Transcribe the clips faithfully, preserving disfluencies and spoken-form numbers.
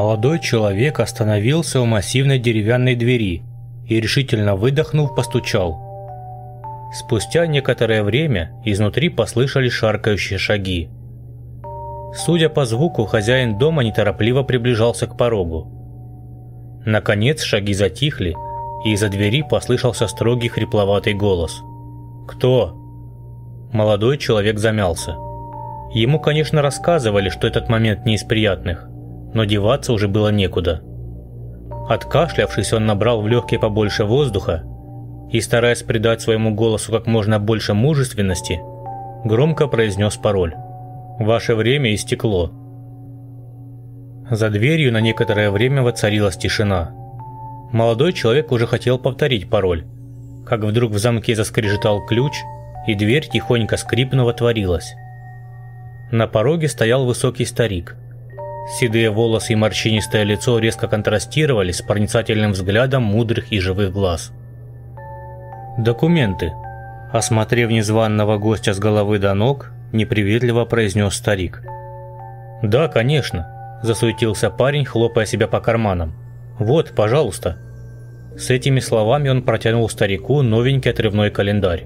Молодой человек остановился у массивной деревянной двери и, решительно выдохнув, постучал. Спустя некоторое время изнутри послышались шаркающие шаги. Судя по звуку, хозяин дома неторопливо приближался к порогу. Наконец шаги затихли, и из-за двери послышался строгий хрипловатый голос. «Кто?» Молодой человек замялся. Ему, конечно, рассказывали, что этот момент не из приятных, но деваться уже было некуда. Откашлявшись, он набрал в легкие побольше воздуха и, стараясь придать своему голосу как можно больше мужественности, громко произнес пароль. «Ваше время истекло». За дверью на некоторое время воцарилась тишина. Молодой человек уже хотел повторить пароль, как вдруг в замке заскрежетал ключ, и дверь, тихонько скрипнув, отворилась. На пороге стоял высокий старик. Седые волосы и морщинистое лицо резко контрастировали с проницательным взглядом мудрых и живых глаз. «Документы», – осмотрев незваного гостя с головы до ног, неприветливо произнес старик. «Да, конечно», – засуетился парень, хлопая себя по карманам. «Вот, пожалуйста». С этими словами он протянул старику новенький отрывной календарь.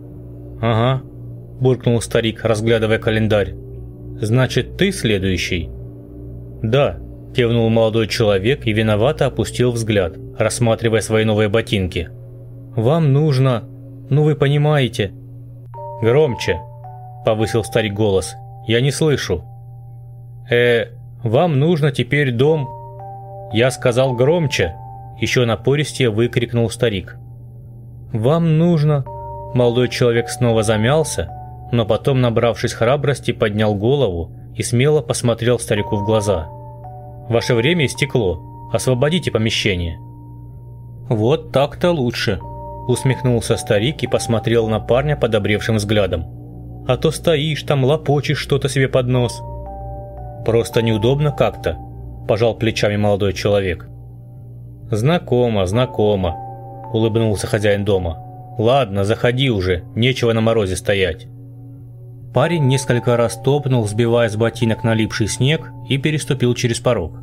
«Ага», – буркнул старик, разглядывая календарь. «Значит, ты следующий?» «Да», – кивнул молодой человек и виновато опустил взгляд, рассматривая свои новые ботинки. «Вам нужно... ну вы понимаете...» «Громче», – повысил старик голос. «Я не слышу». «Э, вам нужно теперь дом...» «Я сказал громче», – еще напористее выкрикнул старик. «Вам нужно...» Молодой человек снова замялся, но потом, набравшись храбрости, поднял голову и смело посмотрел старику в глаза. «Ваше время истекло. Освободите помещение». «Вот так-то лучше», – усмехнулся старик и посмотрел на парня подобревшим взглядом. «А то стоишь там, лопочешь что-то себе под нос». «Просто неудобно как-то», – пожал плечами молодой человек. «Знакомо, знакомо», – улыбнулся хозяин дома. «Ладно, заходи уже, нечего на морозе стоять». Парень несколько раз топнул, сбивая с ботинок налипший снег, и переступил через порог.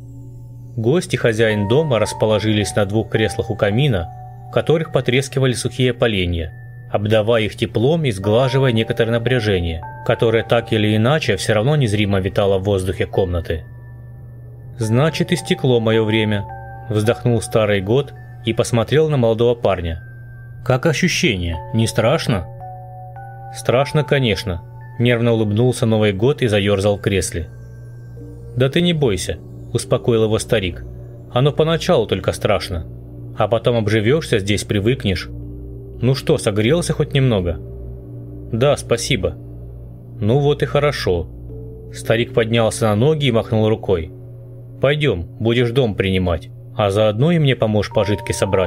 Гость и хозяин дома расположились на двух креслах у камина, в которых потрескивали сухие поленья, обдавая их теплом и сглаживая некоторое напряжение, которое так или иначе все равно незримо витало в воздухе комнаты. «Значит, истекло мое время», – вздохнул старый год и посмотрел на молодого парня. «Как ощущение? Не страшно?» «Страшно, конечно», – нервно улыбнулся Новый год и заерзал в кресле. «Да ты не бойся», – успокоил его старик. «Оно поначалу только страшно, а потом обживешься здесь, привыкнешь. Ну что, согрелся хоть немного?» «Да, спасибо». «Ну вот и хорошо». Старик поднялся на ноги и махнул рукой. «Пойдем, будешь дом принимать, а заодно и мне поможешь пожитки собрать».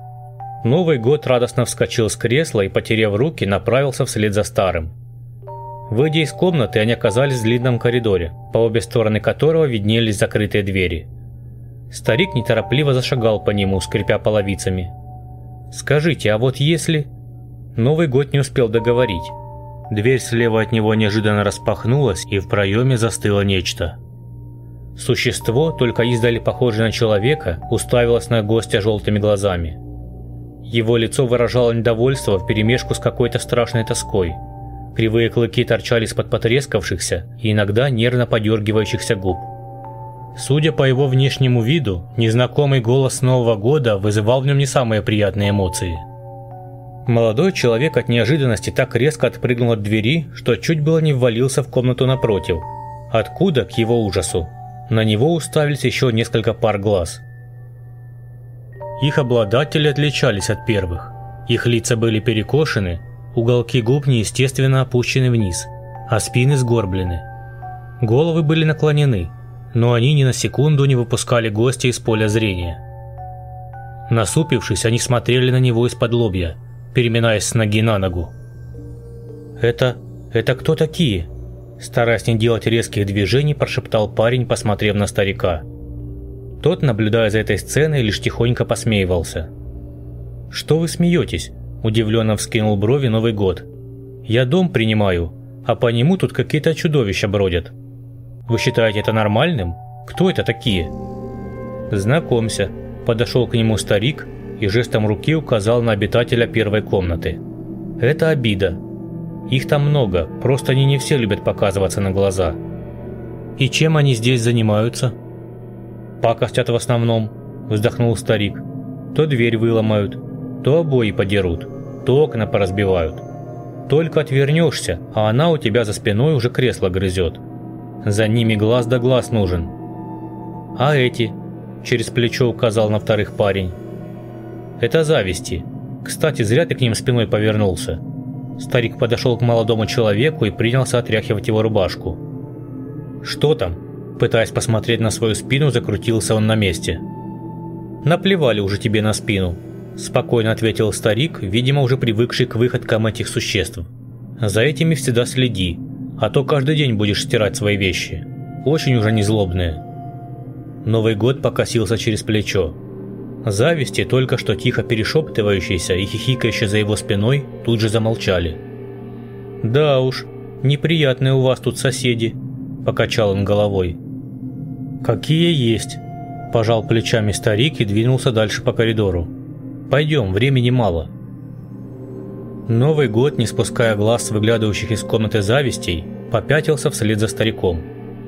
Новый год радостно вскочил с кресла и, потеряв руки, направился вслед за старым. Выйдя из комнаты, они оказались в длинном коридоре, по обе стороны которого виднелись закрытые двери. Старик неторопливо зашагал по нему, скрипя половицами. «Скажите, а вот если...» Новый год не успел договорить. Дверь слева от него неожиданно распахнулась, и в проеме застыло нечто. Существо, только издали похожее на человека, уставилось на гостя желтыми глазами. Его лицо выражало недовольство вперемешку с какой-то страшной тоской. Кривые клыки торчали из-под потрескавшихся и иногда нервно подергивающихся губ. Судя по его внешнему виду, незнакомый голос Нового года вызывал в нем не самые приятные эмоции. Молодой человек от неожиданности так резко отпрыгнул от двери, что чуть было не ввалился в комнату напротив, откуда, к его ужасу, на него уставились еще несколько пар глаз. Их обладатели отличались от первых. Их лица были перекошены, уголки губ неестественно опущены вниз, а спины сгорблены. Головы были наклонены, но они ни на секунду не выпускали гостя из поля зрения. Насупившись, они смотрели на него из-под лобья, переминаясь с ноги на ногу. «Это... это кто такие?» Стараясь не делать резких движений, прошептал парень, посмотрев на старика. Тот, наблюдая за этой сценой, лишь тихонько посмеивался. «Что вы смеетесь?» – удивленно вскинул брови Новый год. «Я дом принимаю, а по нему тут какие-то чудовища бродят. Вы считаете это нормальным?» – Кто это такие?» «Знакомься», – подошел к нему старик и жестом руки указал на обитателя первой комнаты. «Это Обида. Их там много, просто они не все любят показываться на глаза». «И чем они здесь занимаются?» «Пакостят в основном», – вздохнул старик. «То дверь выломают, то обои подерут, то окна поразбивают. Только отвернешься, а она у тебя за спиной уже кресло грызет. За ними глаз да глаз нужен». «А эти?» – через плечо указал на вторых парень. «Это зависти. Кстати, зря ты к ним спиной повернулся». Старик подошел к молодому человеку и принялся отряхивать его рубашку. «Что там?» – пытаясь посмотреть на свою спину, закрутился он на месте. «Наплевали уже тебе на спину», – спокойно ответил старик, видимо, уже привыкший к выходкам этих существ. «За этими всегда следи, а то каждый день будешь стирать свои вещи. Очень уже незлобные». Новый год покосился через плечо. Зависти, только что тихо перешептывающиеся и хихикающие за его спиной, тут же замолчали. «Да уж, неприятные у вас тут соседи», – покачал он головой. «Какие есть», – пожал плечами старик и двинулся дальше по коридору. «Пойдем, времени мало». Новый год, не спуская глаз с выглядывающих из комнаты завистей, попятился вслед за стариком.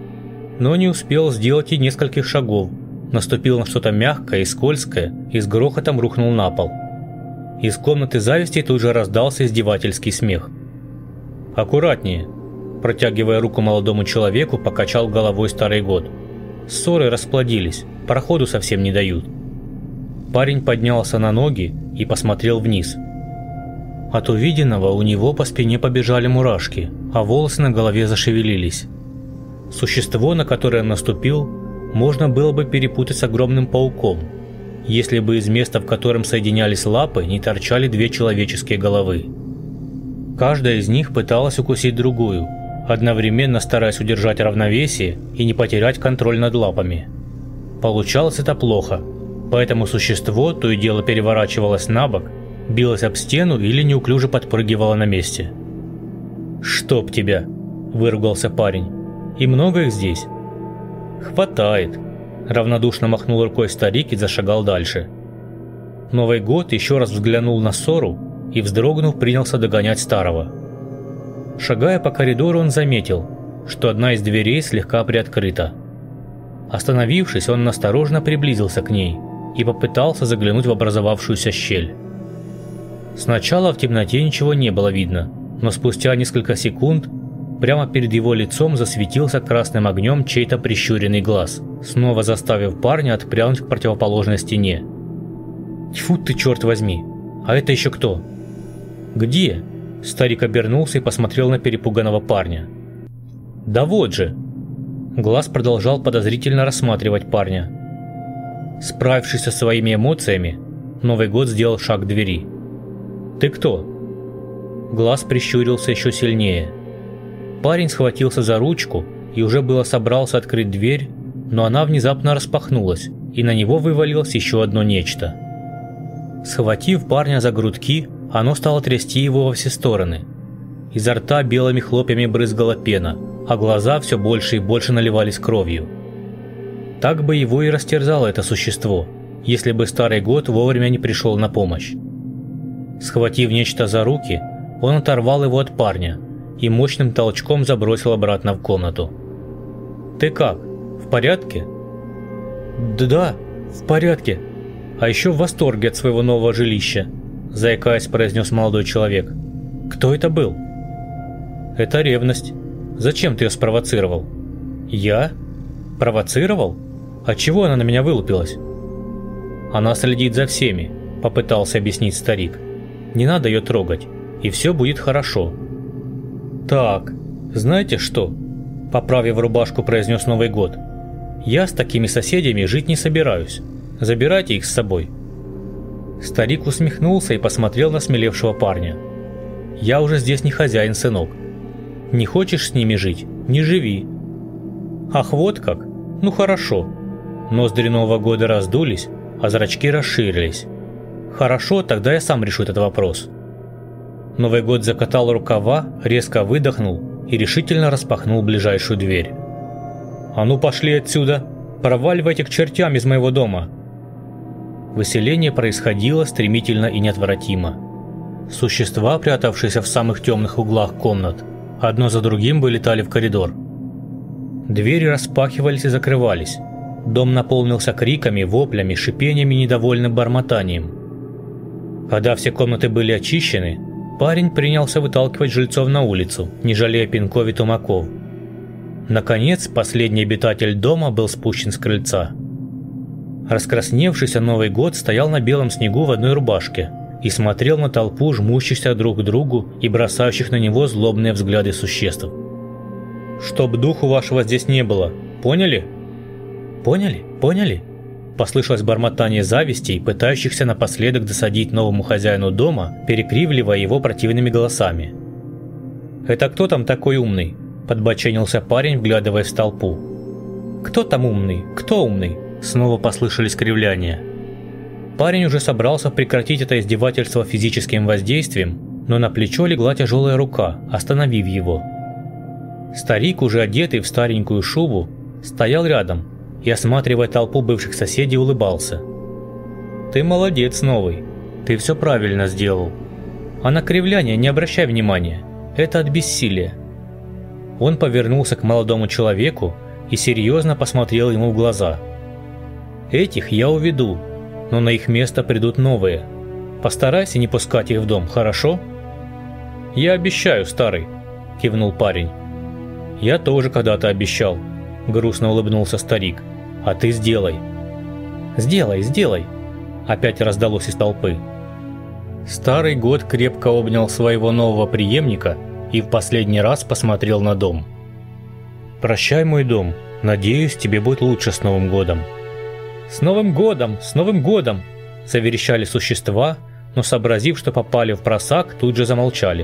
Но не успел сделать и нескольких шагов, наступил на что-то мягкое и скользкое и с грохотом рухнул на пол. Из комнаты зависти тут же раздался издевательский смех. «Аккуратнее», – протягивая руку молодому человеку, покачал головой старый год. «Ссоры расплодились, проходу совсем не дают». Парень поднялся на ноги и посмотрел вниз. От увиденного у него по спине побежали мурашки, а волосы на голове зашевелились. Существо, на которое он наступил, можно было бы перепутать с огромным пауком, если бы из места, в котором соединялись лапы, не торчали две человеческие головы. Каждая из них пыталась укусить другую, одновременно стараясь удержать равновесие и не потерять контроль над лапами. Получалось это плохо, поэтому существо то и дело переворачивалось на бок, билось об стену или неуклюже подпрыгивало на месте. «Чтоб тебя!» – выругался парень. «И много их здесь?» «Хватает», – равнодушно махнул рукой старик и зашагал дальше. Новый год еще раз взглянул на ссору и, вздрогнув, принялся догонять старого. Шагая по коридору, он заметил, что одна из дверей слегка приоткрыта. Остановившись, он осторожно приблизился к ней и попытался заглянуть в образовавшуюся щель. Сначала в темноте ничего не было видно, но спустя несколько секунд прямо перед его лицом засветился красным огнем чей-то прищуренный глаз, снова заставив парня отпрянуть к противоположной стене. «Тьфу ты, черт возьми! А это еще кто?» «Где?» – старик обернулся и посмотрел на перепуганного парня. «Да вот же!» Глаз продолжал подозрительно рассматривать парня. Справившись со своими эмоциями, Новый год сделал шаг к двери. «Ты кто?» Глаз прищурился еще сильнее. Парень схватился за ручку и уже было собрался открыть дверь, но она внезапно распахнулась, и на него вывалилось еще одно нечто. Схватив парня за грудки, оно стало трясти его во все стороны. Изо рта белыми хлопьями брызгала пена, а глаза все больше и больше наливались кровью. Так бы его и растерзало это существо, если бы старый год вовремя не пришел на помощь. Схватив нечто за руки, он оторвал его от парня и мощным толчком забросил обратно в комнату. «Ты как? В порядке?» «Да, в порядке. А еще в восторге от своего нового жилища», – заикаясь, произнес молодой человек. «Кто это был?» «Это ревность. Зачем ты ее спровоцировал?» «Я? Провоцировал? Отчего она на меня вылупилась?» «Она следит за всеми», – попытался объяснить старик. «Не надо ее трогать, и все будет хорошо». «Так, знаете что?» – поправив рубашку, произнес Новый год. «Я с такими соседями жить не собираюсь. Забирайте их с собой». Старик усмехнулся и посмотрел на смелевшего парня. «Я уже здесь не хозяин, сынок. Не хочешь с ними жить? Не живи». «Ах, вот как? Ну хорошо». Ноздри Нового года раздулись, а зрачки расширились. «Хорошо, тогда я сам решу этот вопрос». Новый год закатал рукава, резко выдохнул и решительно распахнул ближайшую дверь. «А ну пошли отсюда!» Проваливайте к чертям из моего дома!» Выселение происходило стремительно и неотвратимо. Существа, прятавшиеся в самых темных углах комнат, одно за другим вылетали в коридор. Двери распахивались и закрывались. Дом наполнился криками, воплями, шипениями и недовольным бормотанием. Когда все комнаты были очищены, парень принялся выталкивать жильцов на улицу, не жалея пинков и тумаков. Наконец, последний обитатель дома был спущен с крыльца. Раскрасневшийся Новый год стоял на белом снегу в одной рубашке и смотрел на толпу жмущихся друг к другу и бросающих на него злобные взгляды существ. «Чтоб духу вашего здесь не было, поняли?» «Поняли? Поняли?» Послышалось бормотание завистей, пытающихся напоследок досадить новому хозяину дома, перекривливая его противными голосами. «Это кто там такой умный?» – подбоченился парень, вглядываясь в толпу. «Кто там умный? Кто умный?» – снова послышались кривляния. Парень уже собрался прекратить это издевательство физическим воздействием, но на плечо легла тяжелая рука, остановив его. Старик, уже одетый в старенькую шубу, стоял рядом и, осматривая толпу бывших соседей, улыбался. «Ты молодец, новый. Ты все правильно сделал. А на кривляние не обращай внимания. Это от бессилия». Он повернулся к молодому человеку и серьезно посмотрел ему в глаза. «Этих я уведу, но на их место придут новые. Постарайся не пускать их в дом, хорошо?» «Я обещаю, старый», – кивнул парень. «Я тоже когда-то обещал», – грустно улыбнулся старик. «А ты сделай». «Сделай, сделай», – опять раздалось из толпы. Старый год крепко обнял своего нового преемника и в последний раз посмотрел на дом. «Прощай, мой дом. Надеюсь, тебе будет лучше с Новым годом». «С Новым годом! С Новым годом!» – заверещали существа, но, сообразив, что попали в просак, тут же замолчали.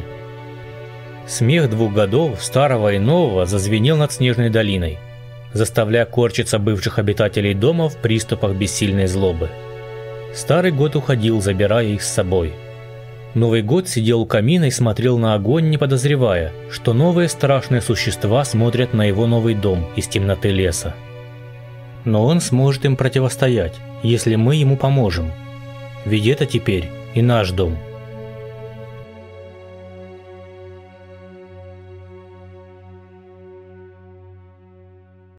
Смех двух годов, старого и нового, зазвенел над снежной долиной, заставляя корчиться бывших обитателей дома в приступах бессильной злобы. Старый год уходил, забирая их с собой. Новый год сидел у камина и смотрел на огонь, не подозревая, что новые страшные существа смотрят на его новый дом из темноты леса. Но он сможет им противостоять, если мы ему поможем. Ведь это теперь и наш дом.